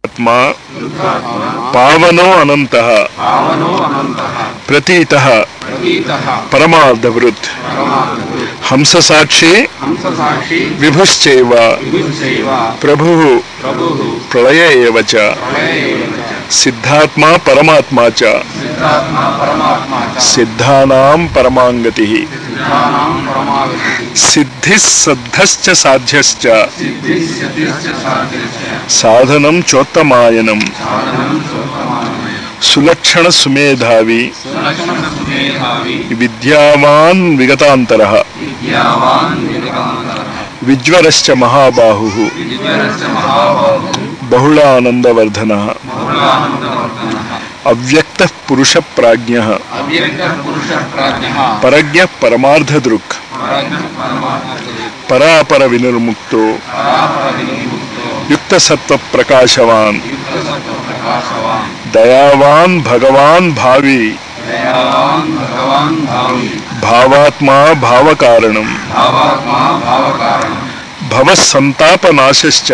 आत्मा पावनो अनंतः प्रतीतः परमार्धवृत् हंस साक्षी विभुश्चैव प्रभुः प्रलय एव च सिद्धात्मा परमात्मा च सिद्धानां परमांगतिः सिद्धिस्सद्धश्च साध्यश्च साधनं चोत्तमायनं सुलक्षण सुमेधावी विद्यावान विगतांतरः विज्वरश्च महाबाहुः बहुलानंदवर्धनः अव्यक्तः पुरुष प्राज्ञः परज्ञः परमार्धदृक् परापर विनिर्मुक्तो युक्त सत्व प्रकाशवान दयावान भगवान भावी भावात्मा भावकारणम भवसंतापनाशश्च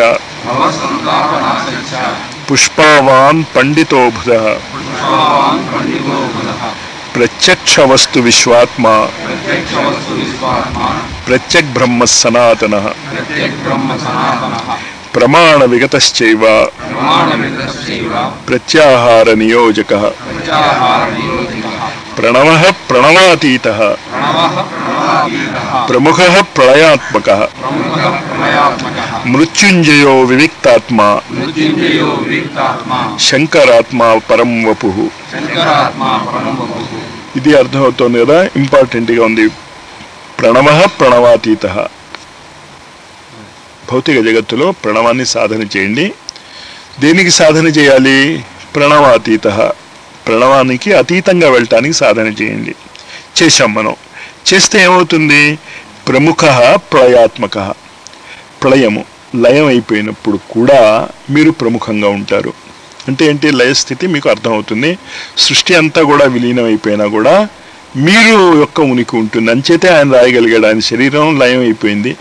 पुष्पावान पंडितो बुधः प्रत्यक्ष वस्तु विश्वात्मा प्रत्यक् ब्रह्म सनातनः प्रमाण विगतश्चैव प्रत्याहार नियोजकः प्रणवः प्रणवातीतः प्रमुखः प्रलयात्मकः मृत्युंजयो विविक्तात्मा शंकरात्मा परम वपुः ఇది అర్థమవుతోంది కదా, ఇంపార్టెంట్గా ఉంది. ప్రణవః ప్రణవాతీతః. భౌతిక జగత్తులో ప్రణవాన్ని సాధన చేయండి. దేనికి సాధన చేయాలి? ప్రణవాతీతః. ప్రణవానికి అతీతంగా వెళ్ళటానికి సాధన చేయండి. చేశాం మనం. చేస్తే ఏమవుతుంది? ప్రముఖః ప్రళయాత్మకః. ప్రళయము లయం అయిపోయినప్పుడు కూడా మీరు ప్రముఖంగా ఉంటారు. అంటే ఏంటి? లయస్థితి మీకు అర్థమవుతుంది. సృష్టి అంతా కూడా విలీనం అయిపోయినా కూడా మీరు యొక్క ఉనికి ఉంటుంది. అంచేతే ఆయన రాయగలిగాడు. ఆయన శరీరం లయం అయిపోయింది,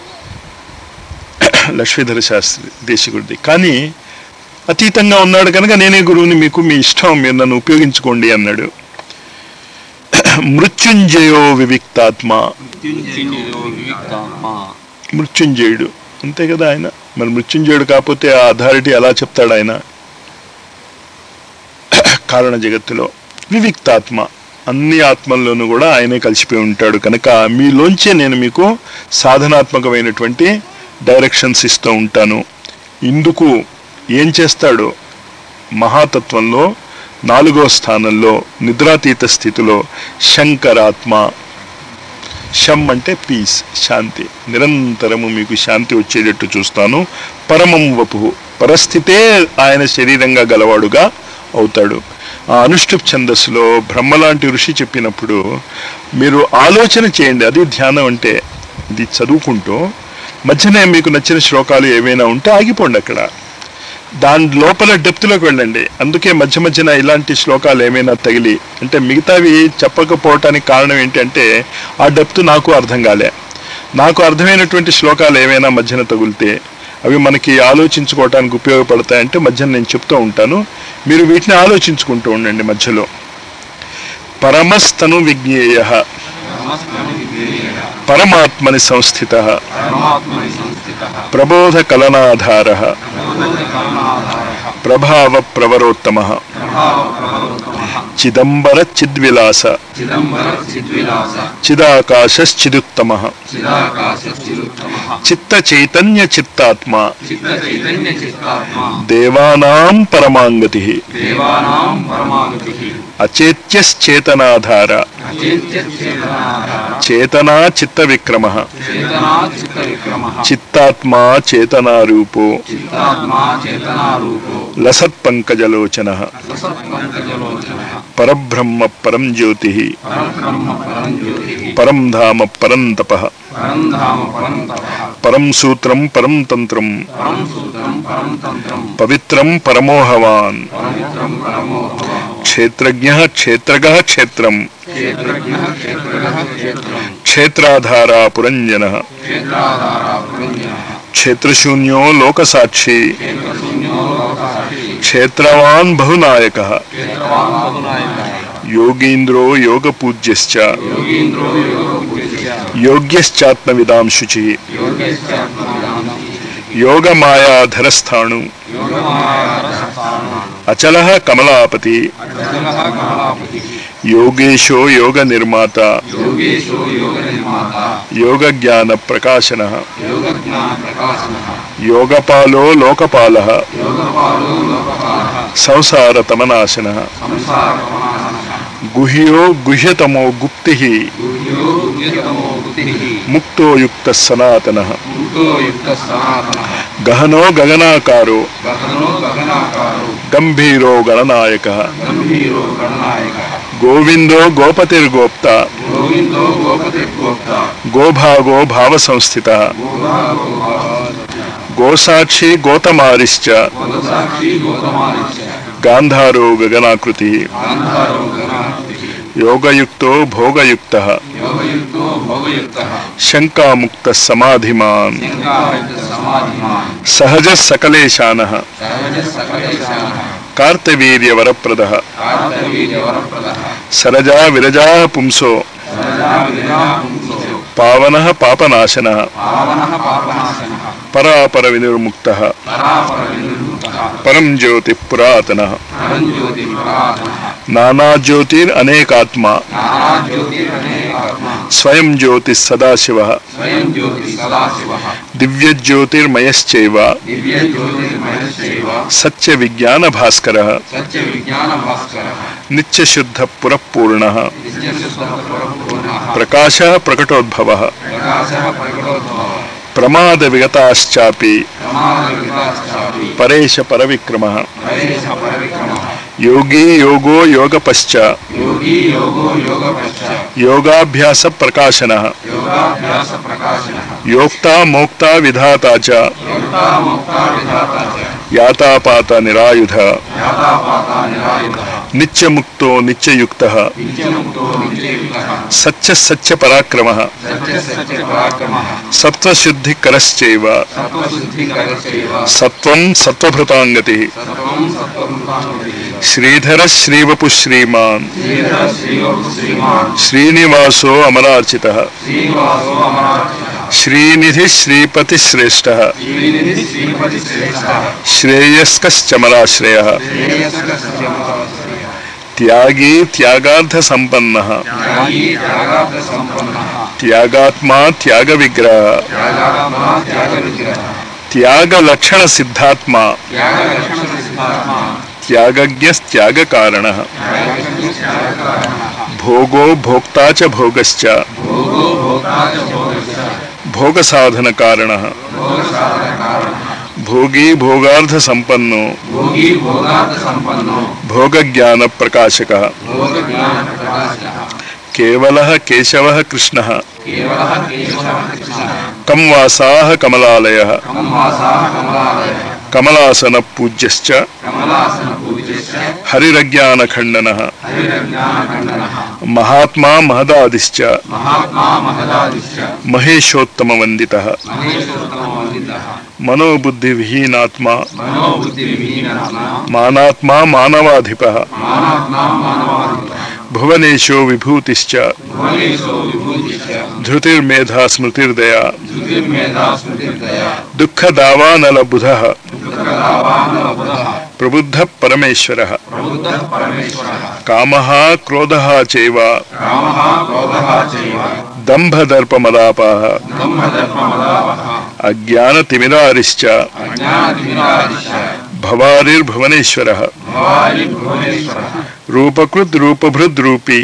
లక్ష్మీధర శాస్త్రి దేశికుడిది. కానీ అతీతంగా ఉన్నాడు కనుక నేనే గురువుని, మీకు మీ ఇష్టం, మీరు నన్ను ఉపయోగించుకోండి అన్నాడు. మృత్యుంజయో వివిక్తాత్మ. మృత్యుంజయుడు అంతే కదా ఆయన. మరి మృత్యుంజయుడు కాకపోతే ఆ అథారిటీ ఎలా చెప్తాడు ఆయన? కారణ జగత్తులో వివిక్తాత్మ, అన్ని ఆత్మల్లోనూ కూడా ఆయనే కలిసిపోయి ఉంటాడు కనుక మీలోంచే నేను మీకు సాధనాత్మకమైనటువంటి డైరెక్షన్స్ ఇస్తూ ఉంటాను. ఇందుకు ఏం చేస్తాడు? మహాతత్వంలో 4వ స్థానంలో నిద్రాతీత స్థితిలో శంకరాత్మ. శం అంటే పీస్, శాంతి. నిరంతరము మీకు శాంతి వచ్చేటట్టు చూస్తాను. పరమం వపు, పరస్థితే ఆయన శరీరంగా గలవాడుగా అవుతాడు. ఆ అనుష్ఠుప్ ఛందస్సులో బ్రహ్మలాంటి ఋషి చెప్పినప్పుడు మీరు ఆలోచన చేయండి. అది ధ్యానం అంటే. ఇది చదువుకుంటూ మధ్యనే మీకు నచ్చిన శ్లోకాలు ఏవైనా ఉంటే ఆగిపోండి అక్కడ. దాని లోపల డెప్త్లోకి వెళ్ళండి. అందుకే మధ్య మధ్యన ఇలాంటి శ్లోకాలు ఏమైనా తగిలి అంటే మిగతావి చెప్పకపోవటానికి కారణం ఏంటంటే ఆ డెప్త్ నాకు అర్థం కాలే. నాకు అర్థమైనటువంటి శ్లోకాలు ఏమైనా మధ్యన తగిలితే అవి మనకి ఆలోచించుకోవటానికి ఉపయోగపడతాయంటే మధ్యన నేను చెప్తూ ఉంటాను. మీరు వీటిని ఆలోచించుకుంటూ ఉండండి మధ్యలో. పరమస్తను విజ్ఞేయః పరమాత్మని సంస్థితః ప్రబోధ కలనాధారః ప్రభావ ప్రవరోత్తమః చిదంబర చిద్విలాస చిదాకాశశ్చిదుత్తమః చిత్త చైతన్య చిత్తాత్మ దేవానాం పరమాంగతిః అచేత్యశ్చేతనాధార చేతనా చిత్త విక్రమః చిత్తాత్మా చేతనారూపో లసత్పంకజలోచనః పరబ్రహ్మ పరం జ్యోతిః పరం ధామ పరం తపః పరం సూత్రం పరం తంత్రం పవిత్రం పరమోహవాన్ క్షేత్రజ్ఞః క్షేత్రగః క్షేత్రం క్షేత్రాధారా పురంజనః క్షేత్రశూన్యో లోకసాక్షి క్షేత్రవాన్ బహునాయకః యోగీంద్రో యోగపూజ్యశ్చ యోగ్యశ్చాత్మవిదాం శుచిః యోగమాయాధరస్థాణు అచలః కమలాపతి యోగేశో యోగ నిర్మాత యోగజ్ఞాన ప్రకాశనః యోగపాలో లోకపాలః సంసారతమనాశనః గుహ్యో గుహ్యతమో గుప్తిః ముక్తో యుక్తః సనాతనః గహనో గగనాకారో గంభీరో గణనాయకః గోవిందో గోపతిర్గోప్త గోభాగో భావసంస్థితః గోసాక్షి గోతమారిశ్చ గాంధారో గగనాకృతిః యోగయుక్తో భోగయుక్తః శంకాముక్తః సమాధిమాన్ సహజ సకలేశానః కార్తవీర్యవరప్రదః సరజా విరజా పుంసో పావనః పాపనాశనః పరాపర వినిర్ముక్తః పరం జ్యోతి పురాతనః నానాజ్యోతిర్ అనేకాత్మా స్వయం జ్యోతి సదాశివః దివ్యజ్యోతిర్మయశ్చైవ సత్య విజ్ఞాన భాస్కరః నిత్యశుద్ధ పురఃపూర్ణః ప్రకాశః ప్రకటోద్భవః ప్రమాద విగతాశ్చాపి పరేశ పరవిక్రమః యోగీ యోగో యోగపశ్చ యోగాభ్యాస ప్రకాశనః యోక్తా మోక్తా విధాతా చ యాతాపాత నిరాయుధ నిత్యముక్తో నిత్యయుక్తః సత్య సత్య పరాక్రమః సత్వశుద్ధికరశ్చైవ సత్వం సత్వభృతాంగతిః శ్రీధర శ్రీవపు శ్రీమాన్ శ్రీనివాసో అమరార్చితః శ్రీనిధి శ్రీపతి శ్రేష్టః శ్రేయస్కశ్చమరాశ్రయః త్యాగీ త్యాగార్థ సంపన్నః త్యాగాత్మా త్యాగ విగ్రహః త్యాగలక్షణ సిద్ధాత్మా త్యాగజ్ఞస్త్యాగ కారణః భోగో భోక్తా చ భోగశ్చ భోగ సాధన కారణః భోగి భోగార్థ సంపన్నో భోగ జ్ఞాన ప్రకాశకః కేవలః కేశవః కృష్ణః కం వాసాః కమలాలయః కమలాసన పూజ్యశ్చ హరిరజ్ఞానఖండనః మహాత్మా మహదాదిశ్చ మహేశోత్తమ వందితః మనోబుద్ధి విహీనాత్మా మానాత్మా మానవాధిపః భువనేశో విభూతిశ్చ ధృతిర్మేధా స్మృతిర్దయా దుఃఖదావానల బుధః ప్రబుద్ధ పరమేశ్వరః కామః క్రోధః చైవ దంభదర్పమదాపాః అజ్ఞానతిమిరారిశ్చ భవారిర్భువనేశ్వరః రూపకృద్ రూపభృద్ రూపీ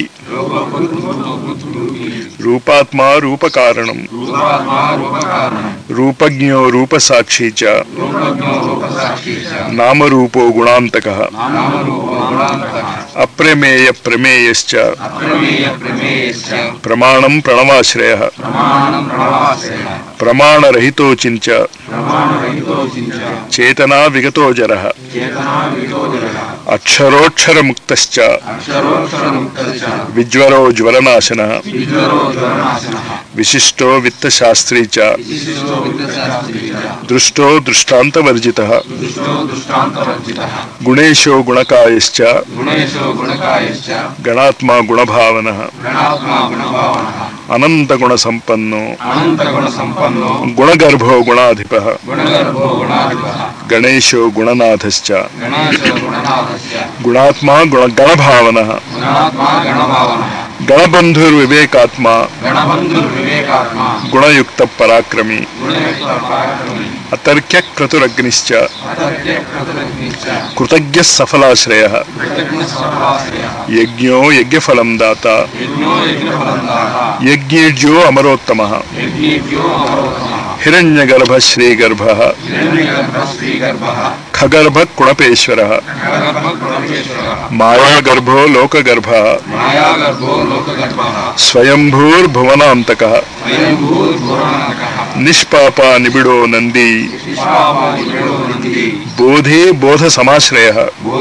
రూపాత్మా రూపకారణం రూపజ్ఞో రూపసాక్షీ చ నామరూపో గుణాంతకః అప్రమేయ ప్రమేయశ్చ ప్రమాణం ప్రణవాశ్రయః ప్రమాణరహితోచించ చేతనా విగతో జరః అక్షరోక్షరముక్తశ్చ విజ్వరో జ్వరనాశనః విశిష్టో విత్తశాస్త్రీ చ దృష్టో దృష్టాంతవర్జితః గుణేశో గుణకాయశ్చ గణాత్మా గుణభావనః అనంతగుణ సంపన్నో గుణగర్భో గుణాధిపః గణేశో గుణనాథశ్చ గుణాత్మా గణభావనః గణబంధుర్వివేకాత్మా గుణయుక్త పరాక్రమీ అతర్క్య క్రతురగ్నిశ్చ కృతజ్ఞ సఫలాశ్రయః యజ్ఞో యజ్ఞఫలం దాత యజ్ఞేజ్యో అమరోత్తమః హిరణ్యగర్భ శ్రీగర్భః ఖగర్భ కుణపేశ్వరః మాయాగర్భో లోకగర్భః స్వయంభూర్భువనాంతకః నిష్పాప నిబిడో నంది బోధే బోధ సమాశ్రయః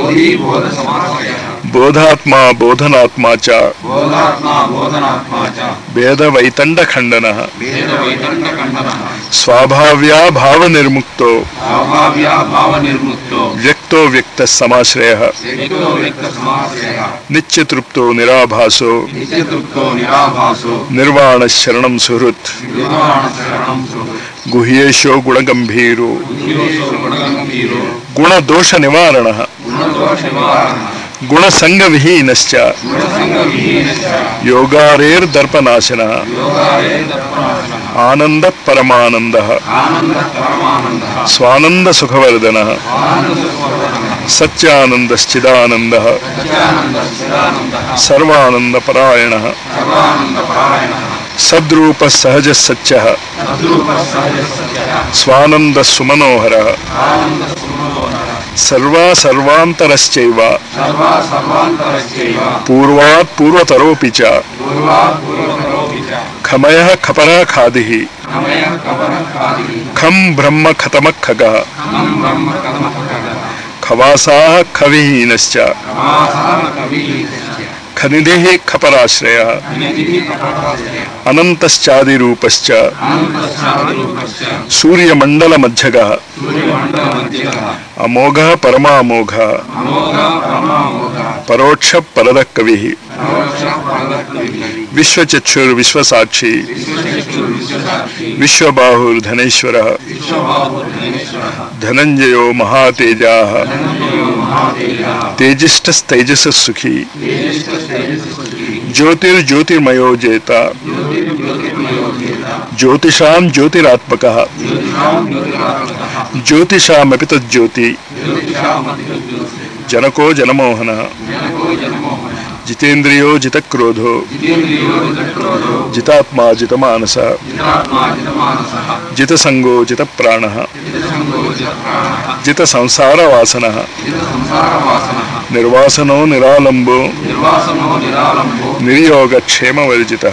బోధాత్మా బోధనాత్మా చ భేదవైతండ ఖండనః స్వాభావ్యా భావ నిర్ముక్తో వ్యక్తో వ్యక్త సమాశ్రయః నిత్యతృప్తో నిరాభాసో నిర్వాణ శరణం సుహృత్ గుహ్యేశో గుణగంభీరో గుణదోష నివారణః గుణసంగ విహీనశ్చ యోగారేర్దర్పనాశనః ఆనంద పరమానందః స్వానంద సుఖవర్ధనః సత్యానందశ్చిదానందః సర్వానంద పరాయణః సద్రూప సహజ సత్యః స్వానంద సుమనోహరః సర్వా సర్వాంతరశ్చైవ పూర్వాత్ పూర్వతరోపి చ ఖమయః ఖపరః ఖాదిః ఖం బ్రహ్మ ఖతమః ఖగః ఖవాసాః ఖవిహీనశ్చ ఖనిధిః ఖపరాశ్రయః అనంతశ్చాదిరూపశ్చ సూర్యమండలమధ్యగః అమోఘః పరమామోఘః పరోక్ష పరదః కవిః విశ్వచక్షుర్విశ్వసాక్షి విశ్వబాహుర్ధనేశ్వరః ధనంజయో మహాతేజాః తేజిష్టస్తైజసః సుఖీ జ్యోతిర్జ్యోతిర్మయో జేత జ్యోతిషాం జ్యోతిరాత్మకః జ్యోతిషామపి తజ్జ్యోతి జనకో జనమోహనః జితేంద్రియో జితక్రోధో జితాత్మా జితమానసః జితసంగో జితప్రాణః జిత సంసార వాసనః నిర్వాసనో నిరాలంబో నిర్యోగ క్షేమవర్జితః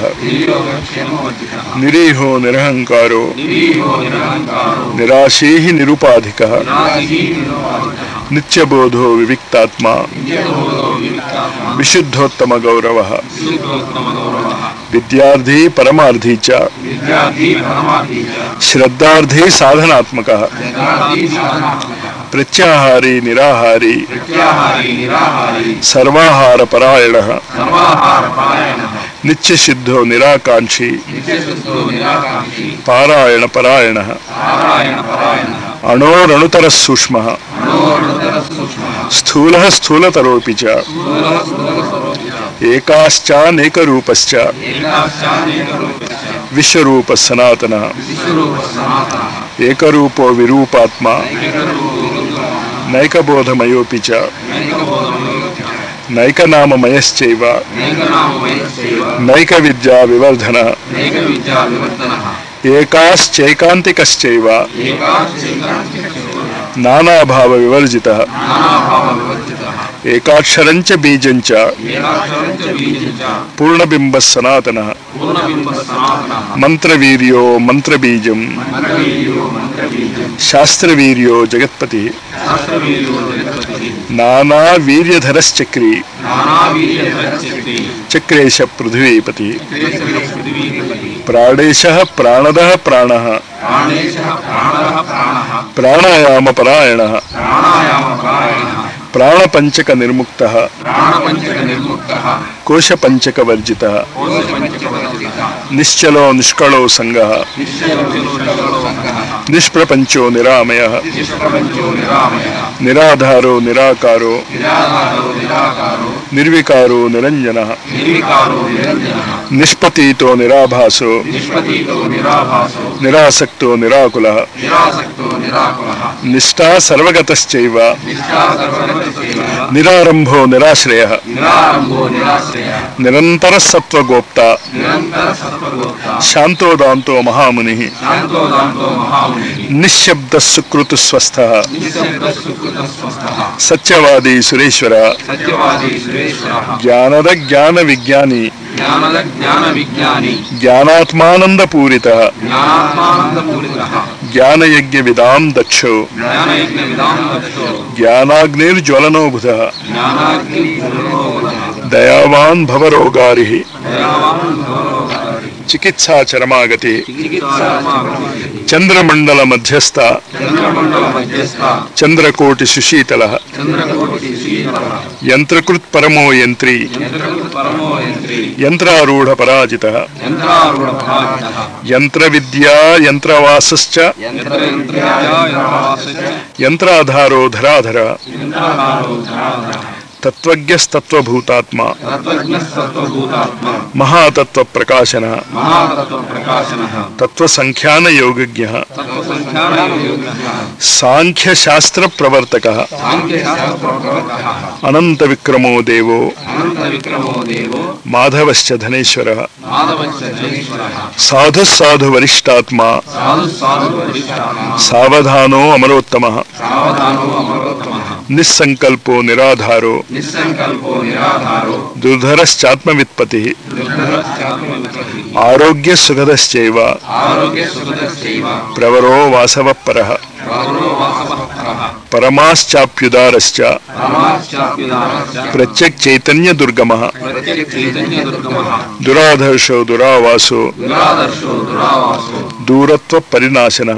నిరీహో నిరహంకారో నిరాశీ నిరుపాధికః నిత్యబోధో వివిక్తాత్మా విశుద్ధోత్తమ గౌరవః విద్యార్థి పరమార్థి చ శ్రద్ధార్థి సాధనాత్మకః ప్రత్యాహారీ నిరాహారీ సర్వాహార పరాయణః నిత్యసిద్ధో నిరాకాంక్షి పారాయణ పరాయణః అణోరణుతర సూక్ష్మః స్థూలః స్థూలతరోపి చ ఏకాశ్చానేకరూపశ్చ విశ్వరూప సనాతనః ఏకరూపో విరూపాత్మా నైకబోధమయోపి చ నైకనామమయశ్చైవ నైక విద్యా వివర్ధనః ఏకాశ్చైకాంతికశ్చైవ నానాభావ వివర్జితః ఏకాక్షరంచ బీజంచ పూర్ణబింబ సనాతన మంత్రవీర్యో మంత్రబీజం శాస్త్రవీర్యో జగత్పతి నానా వీర్యధరశ్చక్రీ చక్రేశ పృథివీపతి ప్రాణేశ ప్రాణద ప్రాణ ప్రాణాయామ పరాయణ ప్రాణపంచక నిర్ముక్త కోశపంచక వర్జిత నిశ్చలో నిష్కళో సంగ నిష్ప్రపంచో నిరామయ నిరాధారో నిరాకారో నిర్వికారో నిరంజన నిష్పతీతో నిరాభాసో నిరాసక్తో నిరాకుల నిష్ఠా సర్వగతశ్చైవ నిరారంభో నిరాశ్రయ నిరంతర సత్వగోప్త శాంతోదాంతో మహాముని నిశ్శబ్ద సుకృతు స్వస్థ సత్యవాది సురేశ్వర జ్ఞానద జ్ఞాన విజ్ఞాని జ్ఞానాత్మానంద పూరిత జ్ఞానయజ్ఞ విదాం దక్షో జ్ఞానాగ్నిర్జ్వలనో బుధ దయావాన్ భవరోగారి చికిత్సా చరమాగతి చంద్రమండల మధ్యస్థ చంద్రకోటి సుశీతల యంత్రకృత్ పరమో యంత్రీ యంత్రారూఢ పరాజిత యంత్ర విద్యా యంత్రవాసశ్చ యంత్రాధారో ధరాధర తత్వజ్ఞస్తత్వభూతాత్మ మహాతత్వ ప్రకాశన తత్వసంఖ్యాన యోగజ్ఞ సాంఖ్యశాస్త్ర ప్రవర్తక అనంత విక్రమో దేవో మాధవశ్చ ధనేశ్వర సాధు సాధు వరిష్టాత్మా సావధానో అమరోత్తమ నిస్సంకల్పో నిరాధారో దుర్ధరశ్చాత్మవిత్పతి ఆరోగ్య సుఖదశ్చైవ ప్రవరో వాసవపరః పరమాశ్చాప్యుదారశ్చ ప్రత్యక్ చైతన్య దుర్గమః దురాధర్షో దురావాసో దూరత్వ పరినాశనః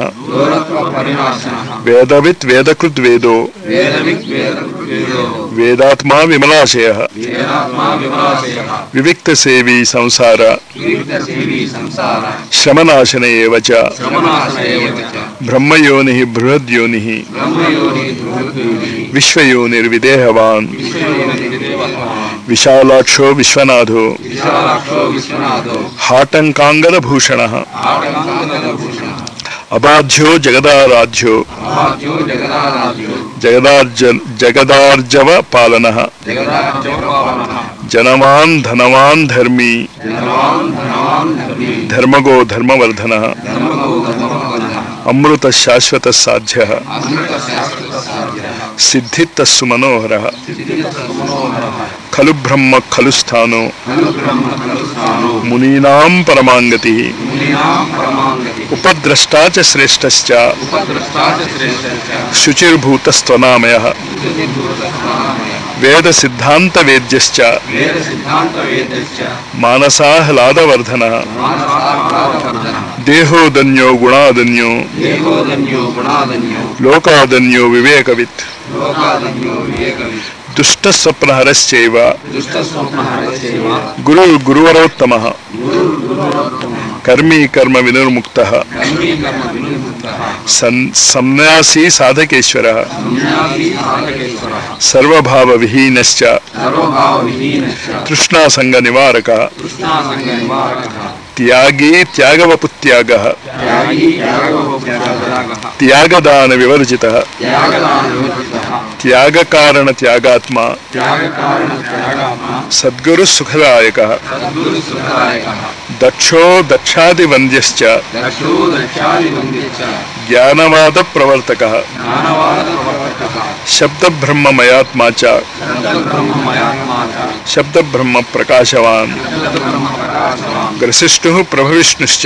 వేదవిత్ వేదకృద్ వేదో వేదాత్మా విమలాశయః వివిక్త సేవీ సంసార శ్రమనాశన ఏవ చ బ్రహ్మయోనిః బృహద్యోనిః విశ్వయోనిర్విదేహవాన్ విశాలాక్షో విశ్వనాథో హాటంకాంగదభూషణః అబాధ్యో జగదారాధ్యో జగదార్జవ పాలనః జనవాన్ ధనవాన్ ధర్మీ ధర్మగో ధర్మవర్ధనః అమృత శాశ్వత సాధ్యః సిద్ధిత్తస్సు మనోహరః ఖలు బ్రహ్మ ఖలు స్థానో మునీనాం పరమాంగతిః ఉపద్రష్టా చ శ్రేష్టశ్చ శుచిర్భూతస్త్వనామయః వేద సిద్ధాంత వేద్యశ్చ మానసాహ్లాదవర్ధనః దేహోదన్యో గుణాదన్యో లోకాదన్యో వివేకవిత్ దుష్టస్వప్నహరశ్చైవ గురువరోత్తమః కర్మీ కర్మ వినిర్ముక్తః సన్యాసీ సాధకేశ్వరః సర్వభావ విహీనశ్చ తృష్ణాసంగ నివారకః త్యాగీ త్యాగవపుత్యాగః త్యాగదాన వివర్జితః త్యాగకారణ త్యాగాత్మా సద్గురు సుఖదాయకః దక్షో దక్షాదివంద్యశ్చ జ్ఞానవాద ప్రవర్తకః శబ్ద బ్రహ్మమయాత్మా చ శబ్ద బ్రహ్మ ప్రకాశవాన్ గ్రసిష్ఠు ప్రభవిష్ణుశ్చ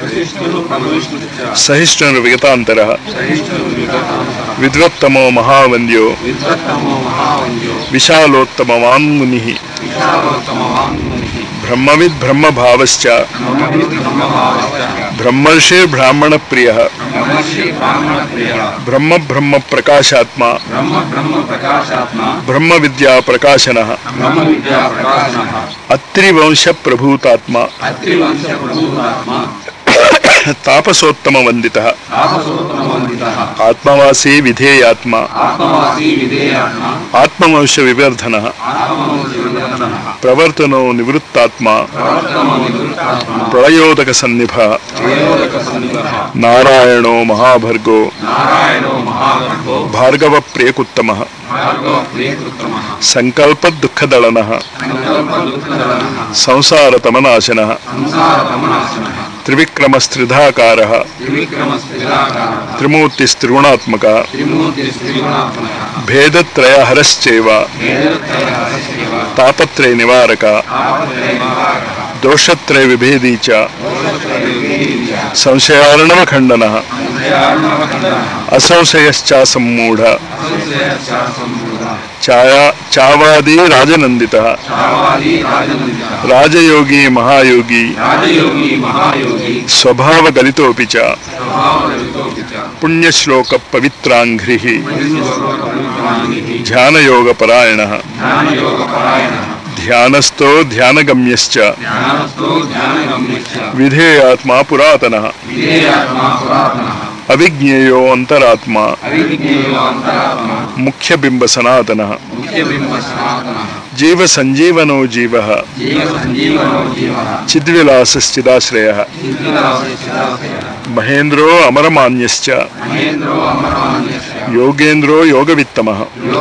సహిష్ణుర్విగతాంతరః విద్వత్తమో మహావంద్యో విశాలోత్తమవాన్ మునిః బ్రహ్మవిద్ బ్రహ్మభావశ్చ బ్రహ్మర్షి బ్రాహ్మణ ప్రియః బ్రహ్మ బ్రహ్మ ప్రకాశాత్మా బ్రహ్మ విద్యా ప్రకాశనః అత్రివంశ ప్రభూతాత్మా తాపసోత్తమ వందితః ఆత్మవాసీ విధేయాత్మా ఆత్మవంశ వివర్ధనః ప్రవర్తనో నివృత్తాత్మా ప్రళయోదక సన్నిభః నారాయణో మహాభర్గో భార్గవ ప్రియకుత్తమః సంకల్ప దుఃఖదళనః సంసారతమనాశనః త్రివిక్రమస్త్రిధాకారః త్రిమూర్తిస్త్రిగుణాత్మకः భేదత్రయహరశ్చైవ తాపత్రయ నివారకः దోషత్రయ విభేదీ చ సంశయార్ణవఖండనః అసంశయశ్చాసమ్మూఢ చావాది రాజనందితః రాజయోగి మహాయోగి స్వభావగలితోపి చ పుణ్యశ్లోక పవిత్రాంఘ్రిః ధ్యానయోగపరాయణః ధ్యానస్థో ధ్యానగమ్యశ్చ విధేయాత్మా పురాతనః అవిజ్ఞేయో అంతరాత్మా ముఖ్యబింబ సనాతనః జీవ సంజీవనో జీవః చిద్విలాసశ్చిదాశ్రయః మహేంద్రో అమరమాన్యశ్చ యోగేంద్రో యోగవిత్తమః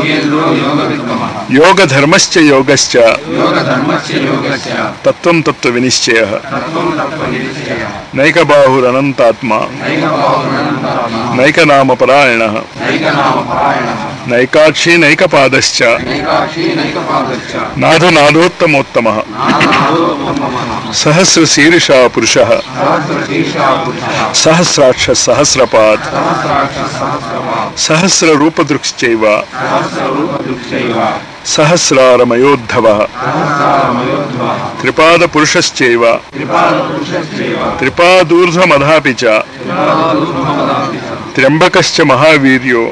యోగధర్మశ్చ యోగశ్చ తత్వం తత్వ వినిశ్చయః నైకబాహురనంతాత్మా నైకనామపరాయణః నైకాక్షి నైకపాదశ్చ నాథనాథోత్తమోత్తమః సహస్రశీర్షా పురుషః సహస్రాక్ష సహస్రపాద్ సహస్రరూపదృక్శ్చైవ సహస్రారమయోద్ధవః త్రిపాదపురుషశ్చైవ త్రిపాదూర్ధ్వమధాపి చ త్ర్యంబకశ్చ మహావీర్యో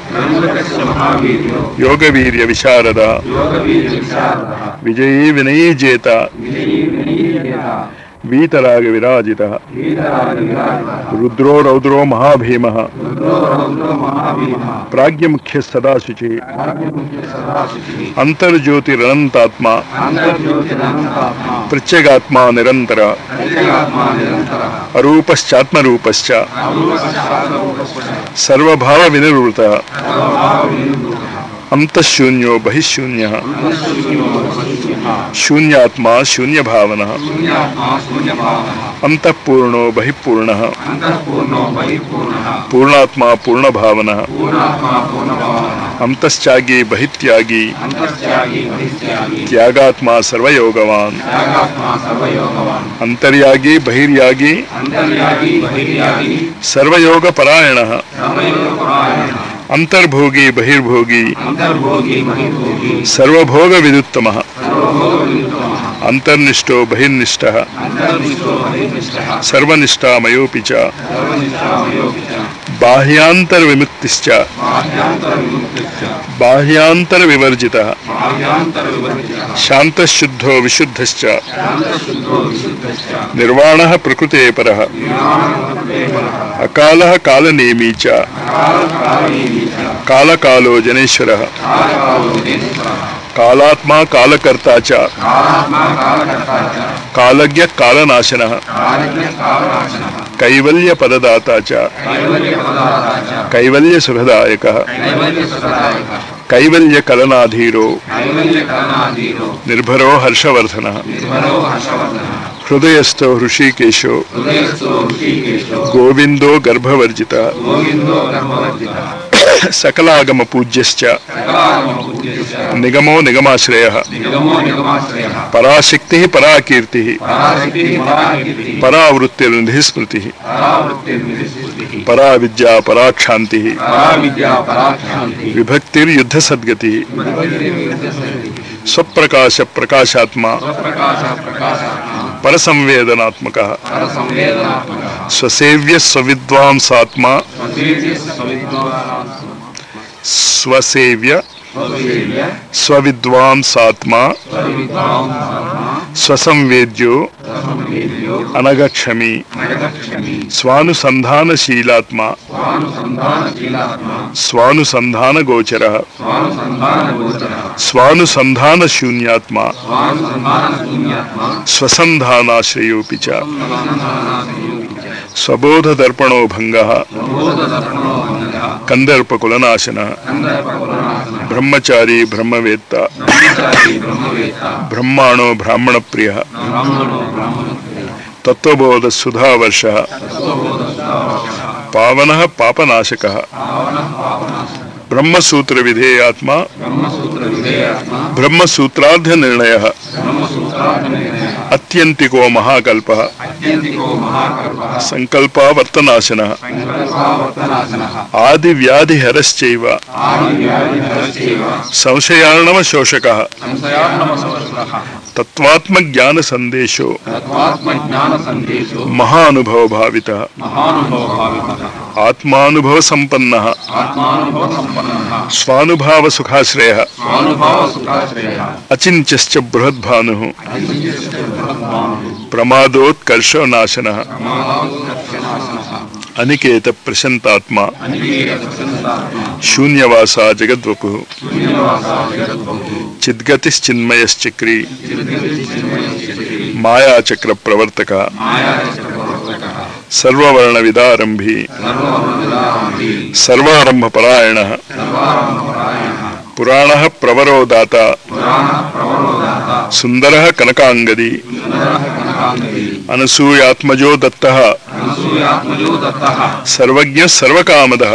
యోగవీర్య విశారద విజయీ వినయీ జేత వీతరాగ విరాజితః రుద్రో రౌద్రో మహాభీమః ప్రాజ్ఞముఖ్య సదాశుచిః అంతర్జ్యోతిరనంతాత్మా ప్రత్యేగాత్మా నిరంతర అరూపశ్చాత్మరూపశ్చ సర్వభావ వినివృతః అంతఃశూన్యో బహిఃశూన్యః శూన్యాత్మా శూన్యభావనః అంతఃపూర్ణో బహిఃపూర్ణః పూర్ణాత్మా పూర్ణభావనః అంతశ్చాగి బహిత్యాగి త్యాగాత్మా సర్వయోగవాన్ అంతర్యాగి బహిర్యాగి సర్వయోగపరాయణః అంతర్భోగి బహిర్భోగి సర్వభోగ విదుత్తమః అంతర్నిష్టో బహిర్నిష్టః సర్వనిష్టామయోపి చ బాహ్యాంతర విముక్తిశ్చ బాహ్యాంతర వివర్జితః శాంతశుద్ధో విశుద్ధశ్చ నిర్వాణః ప్రకృతే పరః అకాలః కాలనేమీ చ కాలకాలో జనేశ్వరః కాలాత్మా కాలకర్తా చ కాలజ్ఞ కాలనాశనః కైవల్య పదదాతా చ కైవల్య సుఖదాయకః కైవల్య కలనాధీరో నిర్భరో హర్షవర్ధనః హృదయస్థో హృషీకేశో గోవిందో గర్భవర్జితః सकलागम पूज्यश्च निगमो निगमाश्रयः पराशक्तिः पराकीर्तिः परावृत्तिर्निधिः स्मृतिः पराविद्या पराक्षान्तिः विभक्तिर्युद्ध सद्गतिः स्वप्रकाश प्रकाशात्मा परसंवेदनात्मकः स्वसेव्य स्वविद्वांसात्मा स्वसेव्य स्वविद्वांसात्मा स्वसंवेद्यो अनगक्षमी स्वानुसंधानशीलात्मा स्वानुसंधान गोचरः स्वानुसंधान शून्यात्मा स्वसंधानाश्रयोऽपि च स्वबोध दर्पणो भंगः कंदर्पकुलनाशनः ब्रह्मचारी ब्रह्मवेत्ता ब्रह्माणो ब्राह्मण प्रियः तत्वबोध सुधावर्षः पावनः पापनाशकः ब्रह्मसूत्र विधेयात्मा ब्रह्मसूत्रार्ध निर्णयः अत्यंतिको महाकल्पः संकल्पावर्तनाशनः आदि व्याधिहरश्चैव संशयार्णवशोषकः तत्वात्मज्ञान संदेशो महानुभव भावितः आत्मानुभव संपन्नः स्वानुभाव सुखाश्रयः अचिन्त्यश्च बृहद्भानुः प्रमादोत्कर्षो नाशनः अनिकेत प्रशांतात्मा शून्यवासा जगद्वपुः चिद्गतिश्चिन्मयश्चक्री मायाचक्र प्रवर्तकः सर्ववर्ण विदारंभी सर्वारंभ परायणः पुराणः प्रवरो दाता सुंदरः कनकांगदी अनसूयात्मजो दत्तः सर्वज्ञ सर्वकामदः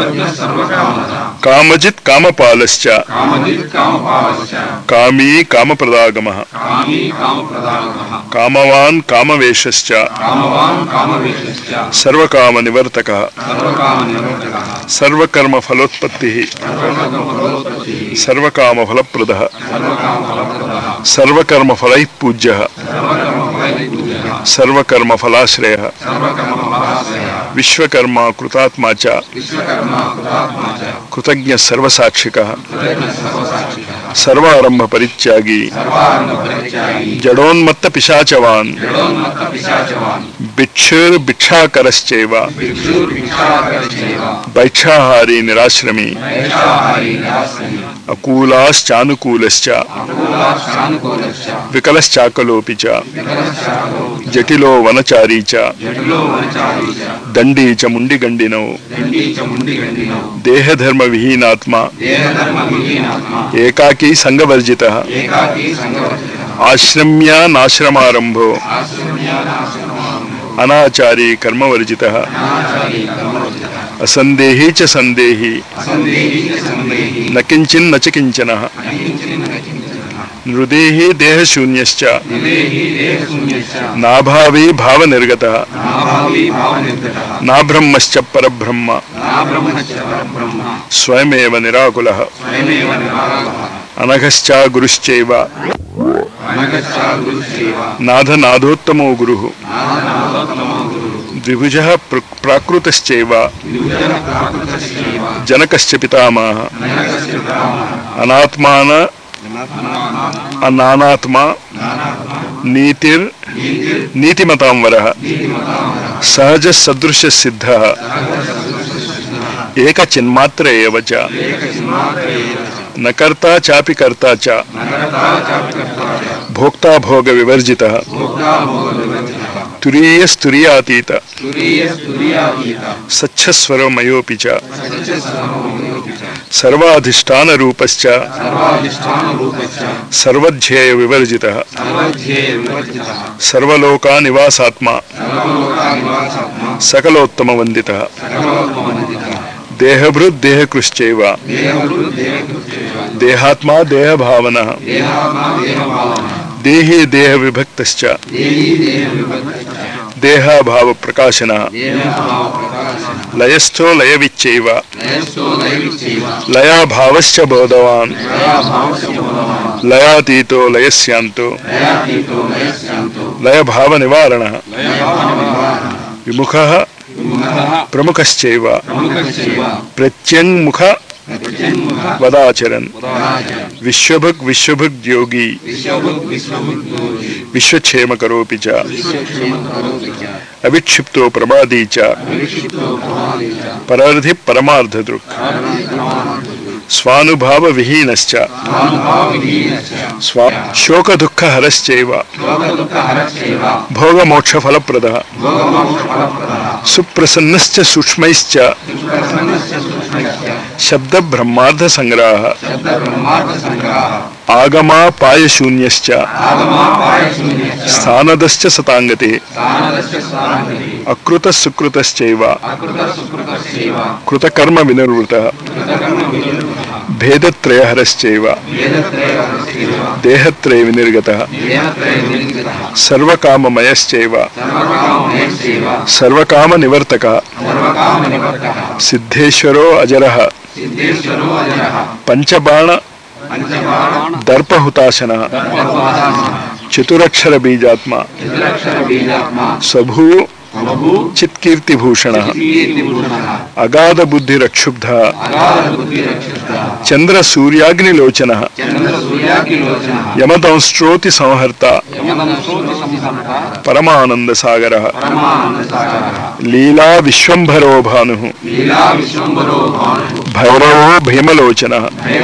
कामजित् कामपालश्च कामी कामप्रदागमः कामवान् कामवेशश्च सर्वकामनिवर्तकः सर्वकर्मफलोत्पत्तिः सर्वकामफलप्रदः सर्वकर्मफलैः पूज्यः सर्वकर्मफलाश्रयः विश्वकर्मा कृतात्मा च कृतज्ञ सर्वसाक्षिकः सर्वारंभ परित्यागी जडोन्मत्त पिशाचवान् भिक्षुर्भिक्षाकरश्चैव भैक्षाहारी निराश्रमी अकूलाश्चानुकूलश्च विकलश्चाकलोऽपि च जटिलो वनचारी च दंडी च मुंडिगंडिनौ देहधर्म विहीनात्मा एकाकी संगवर्जितः आश्रम्यानाश्रमारंभो अनाचारी कर्मवर्जितः असंदेही च संदेही न किंचिन्न च किंचनः नृदेहि देहशून्यश्च नाभावी भावनिर्गतः नाब्रह्मश्च परब्रह्म स्वयमेव निराकुलः अनघश्च गुरुश्चैव नाथनाथोत्तमो गुरुः द्विभुजः प्राकृतश्चैव जनकश्च पितामहः अनात्मान अनानात्मा नीतिर् नीतिमतां वरः सहज सदृश सिद्धः एक चिन्मात्र एव च न कर्ता चापि कर्ता च भोक्ता भोग विवर्जितः तुरीय स्तुरीयातीत सच्छस्वरमयोऽपि च सर्वाधिष्ठान रूपश्च सर्वध्येय विवर्जितः सर्वलोकानिवासात्मा सकलोत्तम वंदितः దేహభృద్ దేహకృశ్చైవ దేహాత్మా దేహ భావన దేహే దేహ విభక్తశ్చ దేహాభావ ప్రకాశన లయస్థో లయవిచ్చైవ లయాభావశ్చ బోధవాన్ లయాతీతో లయస్యాంతో లయభావ నివారణ విముఖః ప్రముఖశ్చైవ ప్రత్యంగుఖ వదాచరన్ విశ్వభుక్ విశ్వభుక్ యోగి విశ్వక్షేమ కరోపి చ అవిక్షిప్తో ప్రమాదీ చ పరార్థి పరమార్థదృక్ స్వానుభావ విహీనశ్చ శోక దుఃఖ హరశ్చైవ భోగమోక్ష ఫలప్రదః సుప్రసన్నశ్చ సూక్ష్మైశ్చ శబ్ద బ్రహ్మార్థ సంగ్రహః ఆగమాపాయశూన్యశ్చ స్థానదశ్చ సతాంగతే అకృత సుకృతశ్చైవ కృతకర్మ వినిర్వృతః భేదత్రయహరశ్చైవ దేహత్రయ వినిర్గతః సర్వకామమయశ్చైవ సర్వకామ నివర్తకః సిద్ధేశ్వరో అజరః పంచబాణ దర్పహుతాశనః చతురక్షర బీజాత్మ స్వభూ చిత్కీర్తిభూషణః అగాధ బుద్ధిరక్షుబ్ధః చంద్ర సూర్యాగ్నిలోచనః యమదంస్ట్రోతి సంహర్త పరమానంద సాగరః లీలా విశ్వంభరో భానుః భైరవో భీమలోచనః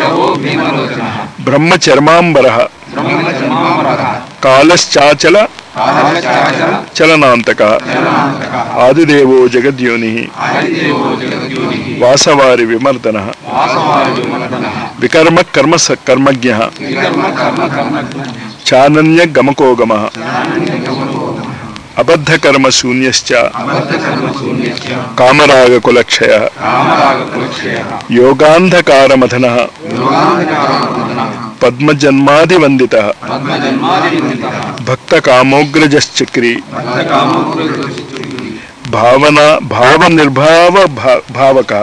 బ్రహ్మచర్మాంబరః కాలశ్చాచల చలనాంతకః ఆదిదేవో జగద్యోనిః వాసవారి విమర్దనః వికర్మ కర్మ కర్మజ్ఞః చానన్య గమకో గమః అబద్ధకర్మ శూన్యశ్చ కామరాగకులక్షయః యోగాంధకారమథనః పద్మజన్మాదివందితః భక్తకామోగ్రజశ్చక్రీ భావనిర్భావ భావకః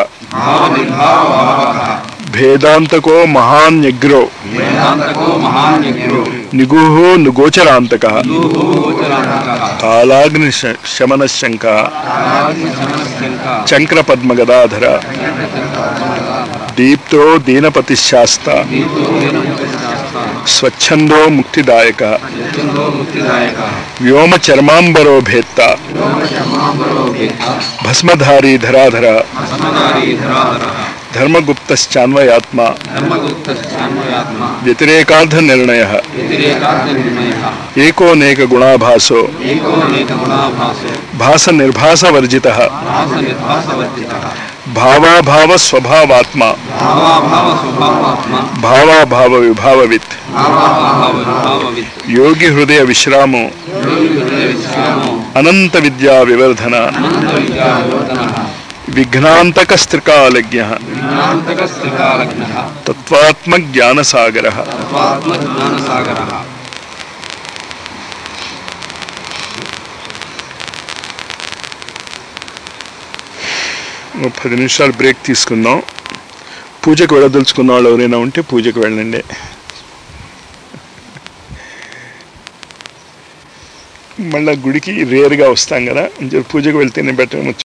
భేదాంతకో మహాన్యగ్రో నిగూహో నిగోచరాంతకః కాలాగ్ని శమనశంకః చంక్రపద్మగదాధర దీప్తో దీనపతిశాస్త స్వచ్ఛందో ముక్తిదాయకః వ్యోమచర్మాంబరో భేత్త భస్మధారీ ధరాధర ధర్మగుప్తశ్చాన్వయాత్మ వ్యతిరేకార్థ నిర్ణయః ఏకోనేక గుణాభాసో భాస నిర్భాసవర్జితః భావాభావ స్వభావాత్మ భావాభావ విభావవిత్ యోగి హృదయ విశ్రామో అనంత విద్యా వివర్ధన విఘ్నాంతకస్త్రికాలజ్ఞః తత్వాత్మజ్ఞానసాగరః ఒక 10 నిమిషాలు బ్రేక్ తీసుకుందాం. పూజకు వెళ్ళదలుచుకున్న వాళ్ళు ఎవరైనా ఉంటే పూజకు వెళ్ళండి. మళ్ళీ గుడికి రేరుగా వస్తాం కదా, పూజకు వెళ్తేనే బెటర్.